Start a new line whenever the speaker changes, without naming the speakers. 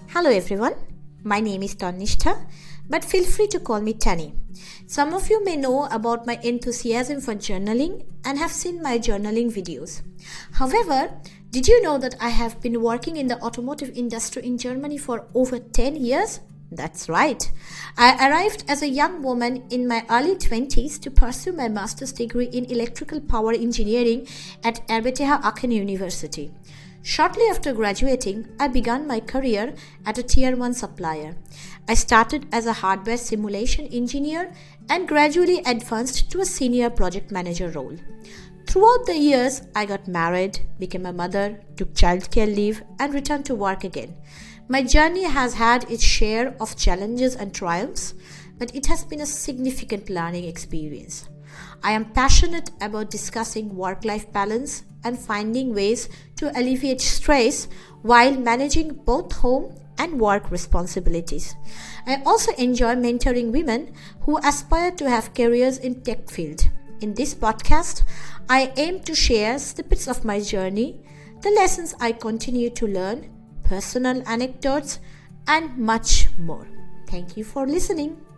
Hello everyone, my name is Tannishtha, but feel free to call me Tanny. Some of you may know about my enthusiasm for journaling and have seen my journaling videos. However, did you know that I have been working in the automotive industry in Germany for over 10 years? That's right. I arrived as a young woman in my early 20s to pursue my master's degree in electrical power engineering at RWTH Aachen University. Shortly after graduating, I began my career at a Tier 1 supplier. I started as a hardware simulation engineer and gradually advanced to a senior project manager role. Throughout the years, I got married, became a mother, took childcare leave, and returned to work again. My journey has had its share of challenges and triumphs, but it has been a significant learning experience. I am passionate about discussing work-life balance and finding ways to alleviate stress while managing both home and work responsibilities. I also enjoy mentoring women who aspire to have careers in tech field. In this podcast, I aim to share snippets of my journey, the lessons I continue to learn, personal anecdotes, and much more. Thank you for listening.